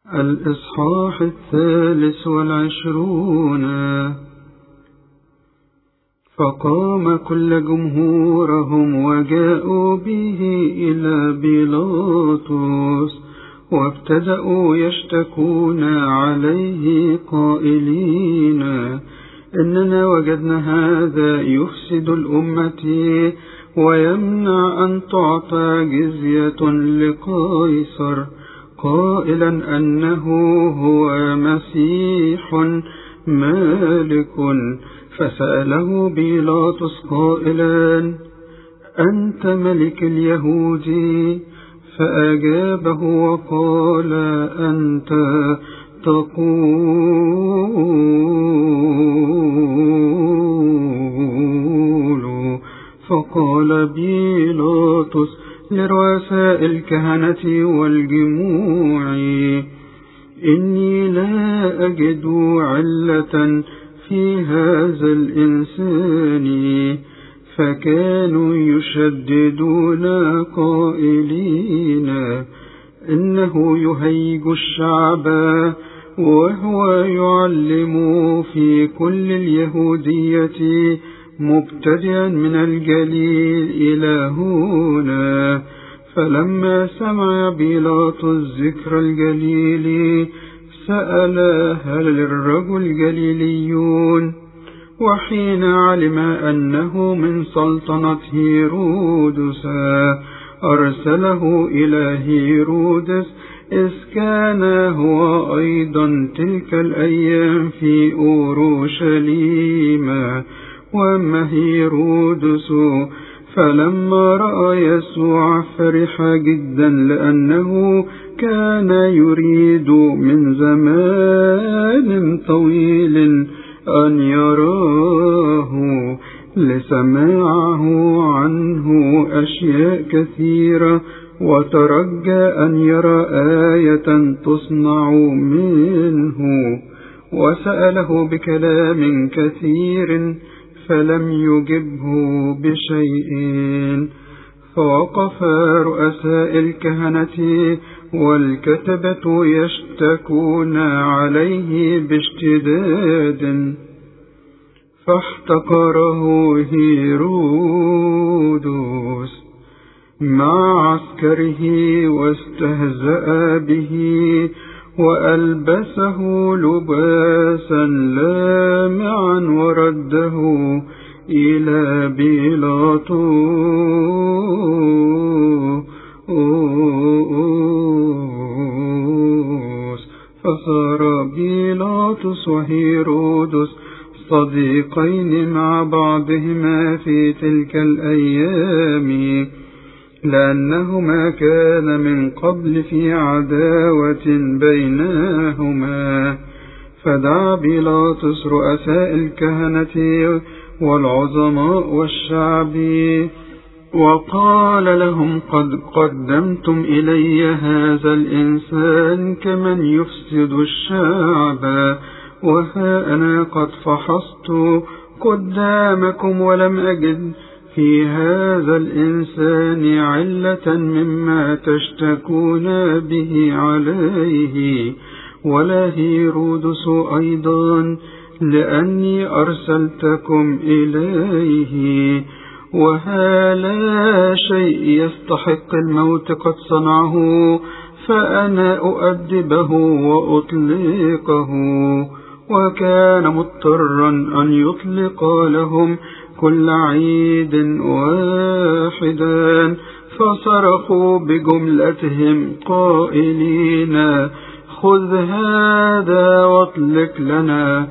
الإصحاح 23. فقام كل جمهورهم وجاءوا به إلى بيلاطس، وابتدأوا يشتكون عليه قائلين: إننا وجدنا هذا يفسد الأمة ويمنع أن تعطى جزية لقيصر، قائلا أنه هو مسيح مالك. فسأله بيلاطس قائلا: أنت ملك اليهود؟ فأجابه وقال: أنت تقول. فقال بيلاطس لرؤساء الكهنة والجموع: إني لا أجد علة في هذا الإنسان. فكانوا يشددون قائلين: إنه يهيج الشعب، وهو يعلم في كل اليهودية مبتدئا من الجليل إلى هنا. فلما سمع بيلاطس ذكر الجليل سأل: هل الرجل جليليون؟ وحين علم أنه من سلطنة هيرودس أرسله إلى هيرودس، إذ كان هو أيضا تلك الأيام في أورشليم. وأما هيرودس فلما رأى يسوع فرح جدا، لأنه كان يريد من زمان طويل أن يراه، لسماعه عنه أشياء كثيرة، وترجى أن يرى آية تصنع منه. وسأله بكلام كثير فلم يجبه بشيء. فوقف رؤساء الكهنة والكتبة يشتكون عليه باشتداد، فاحتقره هيرودس مع عسكره واستهزأ به، وألبسه لباسا لامعا ورده إلى بيلاطس. فصار بيلاطس وهيرودس صديقين مع بعضهما في تلك الأيام، لأنهما كان من قبل في عداوة بينهما. فدعا بيلاطس رؤساء الكهنة والعظماء والشعب، وقال لهم: قد قدمتم إلي هذا الإنسان كمن يفسد الشعب، وها أنا قد فحصت قدامكم ولم أجد في هذا الإنسان علة مما تشتكون به عليه، ولا هيرودس أيضا، لأني أرسلتكم إليه. وها لا شيء يستحق الموت قد صنعه، فأنا أؤدبه وأطلقه. وكان مضطرا أن يطلق لهم كل عيد واحدا. فصرخوا بجملتهم قائلين: خذ هذا واطلق لنا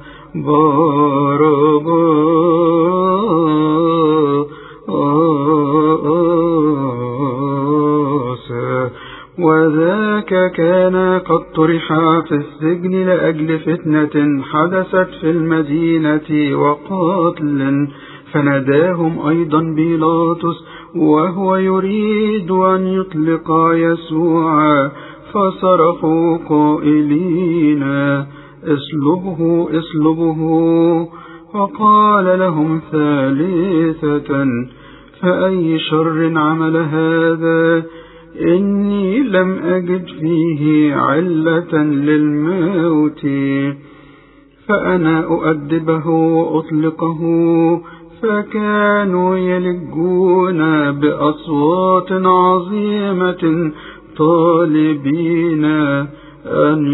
باراباس. وذاك كان قد طرح في السجن لأجل فتنة حدثت في المدينة وقتل. فناداهم أيضا بيلاطس وهو يريد أن يطلق يسوع، فصرخوا قائلين: اصلبه اصلبه. وقال لهم ثالثة: فأي شر عمل هذا؟ إني لم أجد فيه علة للموت. فأنا أؤدبه وأطلقه، فكانوا يلجون بأصوات عظيمة طالبين أن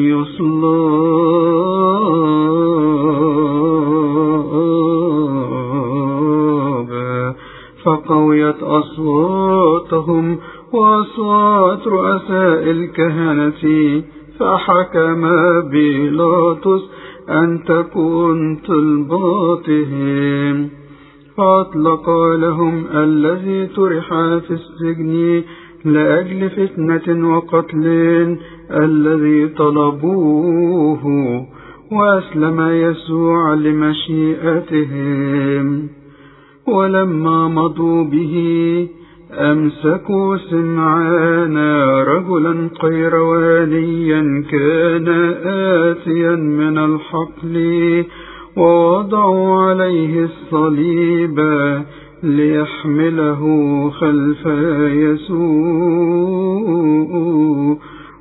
يصلب. فقويت أصواتهم وأصوات رؤساء الكهنة، فحكم بيلاطس أن تكون طلباتهم، فأطلق لهم الذي طرح في السجن لأجل فتنة وقتل الذي طلبوه، وأسلم يسوع لمشيئتهم. ولما مضوا به أمسكوا سمعان رجلا قيروانيا كان آتيا من الحقل، ووضعوا عليه الصليب ليحمله خلف يسوع،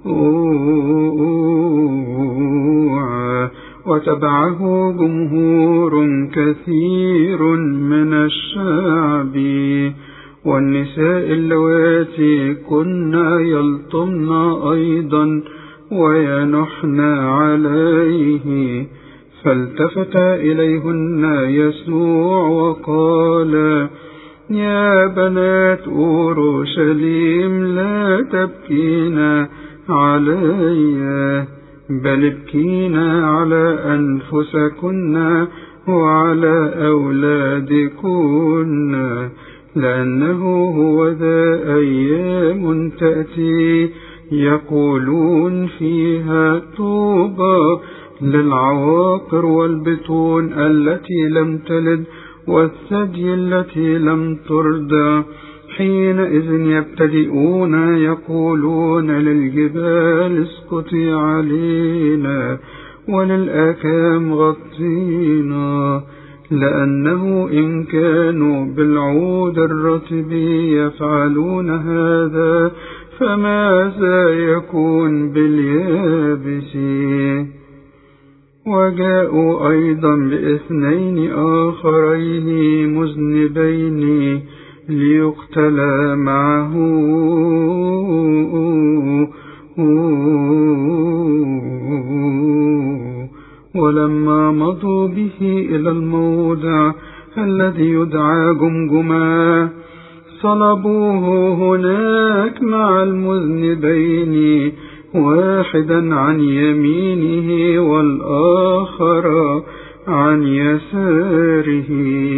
وتبعه جمهور كثير من الشعب، والنساء اللواتي كنا يلطمن أيضا وينحن عليه. فالتفت إليهن يسوع وقال: يا بنات أورشليم، لا تبكين علي، بل ابكين على أنفسكن وعلى أولادكن، لأنه هو ذا أيام تأتي يقولون فيها طوبى للعواقر والبطون التي لم تلد والثدي التي لم ترضع، حينئذ يبتدئون يقولون للجبال اسقطي علينا وللآكام غطينا، لأنه إن كانوا بالعود الرطب يفعلون هذا فماذا يكون باليابس؟ وجاءوا أيضا باثنين آخرين مذنبين ليقتلا معه، ولما مضوا به إلى الموضع الذي يدعى جمجمة صلبوه هناك مع المذنبين، واحدا عن يمينه والآخر عن يساره.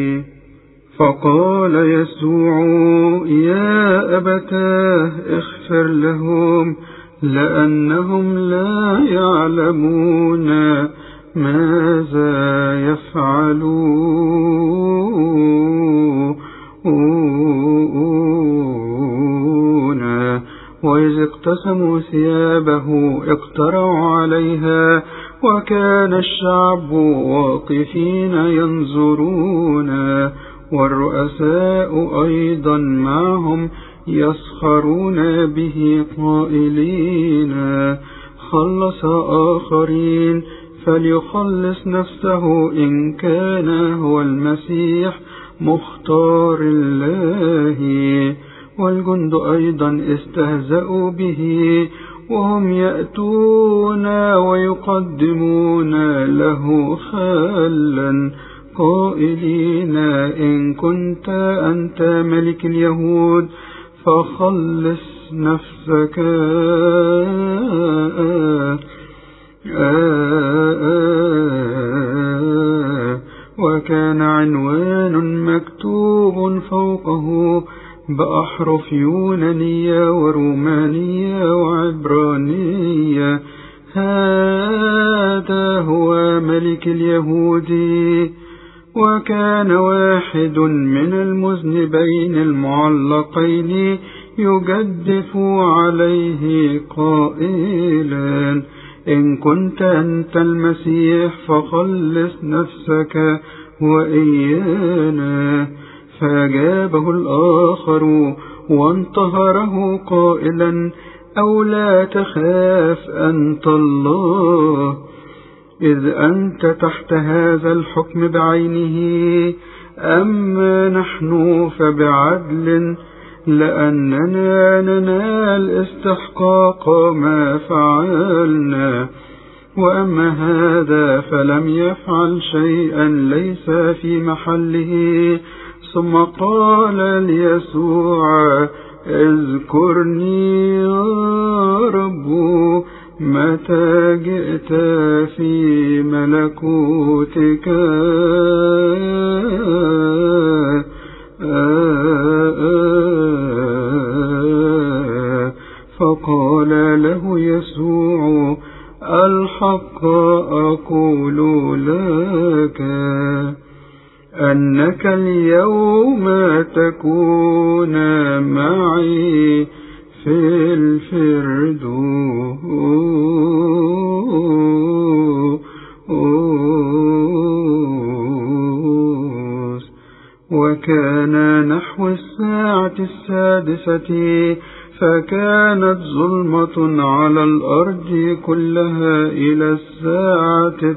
فقال يسوع: يا أبتاه اغفر لهم، لأنهم لا يعلمون ماذا يفعلون. وإذ اقتسموا ثيابه اقترعوا عليها، وكان الشعب واقفين ينظرون، والرؤساء أيضا معهم يسخرون به قائلين: خلص آخرين فليخلص نفسه إن كان هو المسيح مختار الله. والجند أيضا استهزأوا به، وهم يأتون ويقدمون له خلا قائلين: إن كنت أنت ملك اليهود فخلص نفسك. وكان عنوان مكتوب فوقه بأحرف يونانية ورومانية وعبرانية: هذا هو ملك اليهود. وكان واحد من المذنبين المعلقين يجدف عليه قائلا: إن كنت أنت المسيح فخلص نفسك وإيانا. فأجابه الآخر وانتهره قائلا: أو لا تخاف أنت الله، إذ أنت تحت هذا الحكم بعينه، أما نحن فبعدل، لأننا ننال استحقاق ما فعلنا، وأما هذا فلم يفعل شيئا ليس في محله. ثم قال ليسوع: اذكرني يا رب متى جئت في ملكوتك. فقال له يسوع: الحق أقول لك أنك اليوم تكون معي في الفردوس. وكان نحو الساعة 6، فكانت ظلمة على الأرض كلها إلى الساعة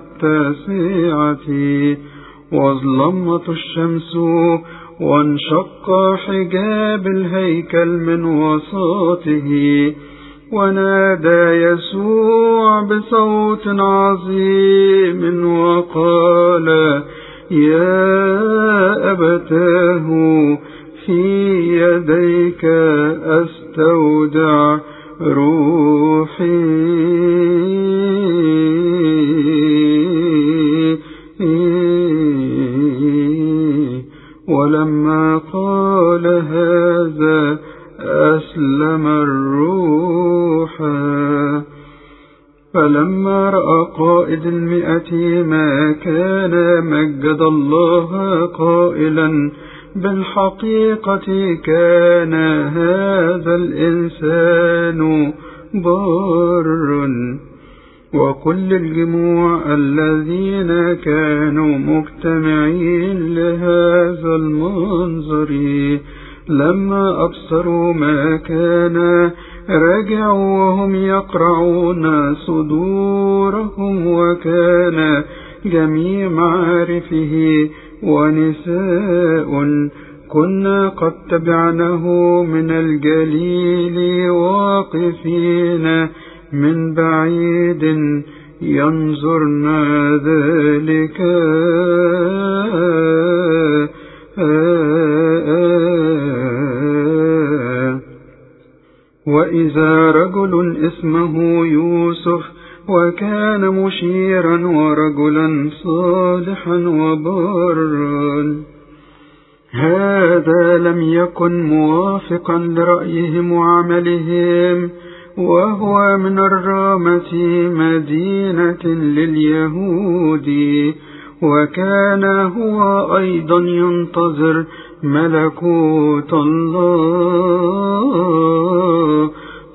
9، وظلمت الشمس، وانشق حجاب الهيكل من وسطه. ونادى يسوع بصوت عظيم وقال: يا أبتاه، في يديك أستودع روحي. ولما قال هذا أسلم الروح. فلما رأى قائد 100 ما كان، مجد الله قائلا: بالحقيقة كان هذا الإنسان بارا. وكل الجموع الذين كانوا مجتمعين لهذا المنظر لما أبصروا ما كان، رجعوا وهم يقرعون صدورهم. وكان جميع معارفه ونساء كنا قد تبعناه من الجليل، واقفين من بعيد ينظرن ذلك. وإذا رجل اسمه يوسف، وكان مشيرا ورجلا صالحا وبارا، هذا لم يكن موافقا لرأيهم وعملهم، وهو من الرامة مدينة لليهود، وكان هو أيضا ينتظر ملكوت الله.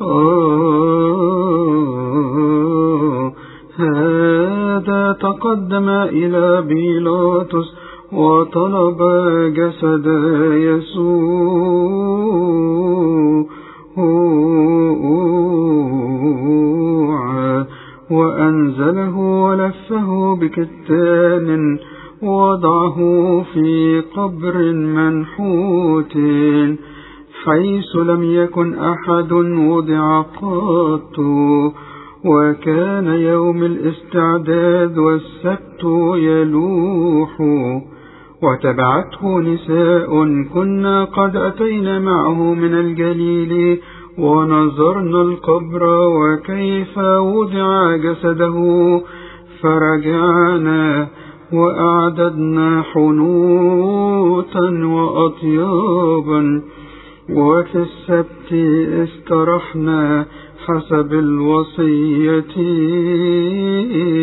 هذا تقدم إلى بيلاطس وطلب جسد يسوع، وأنزله ولفه بكتان، ووضعه في قبر منحوت، حيث لم يكن أحد وضع قط. وكان يوم الاستعداد والسبت يلوح، وتبعته نساء كنا قد أتينا معه من الجليل، ونظرنا القبر وكيف وضع جسده، فرجعنا وأعددنا حنوطا وأطيابا، وفي السبت استرحنا حسب الوصية.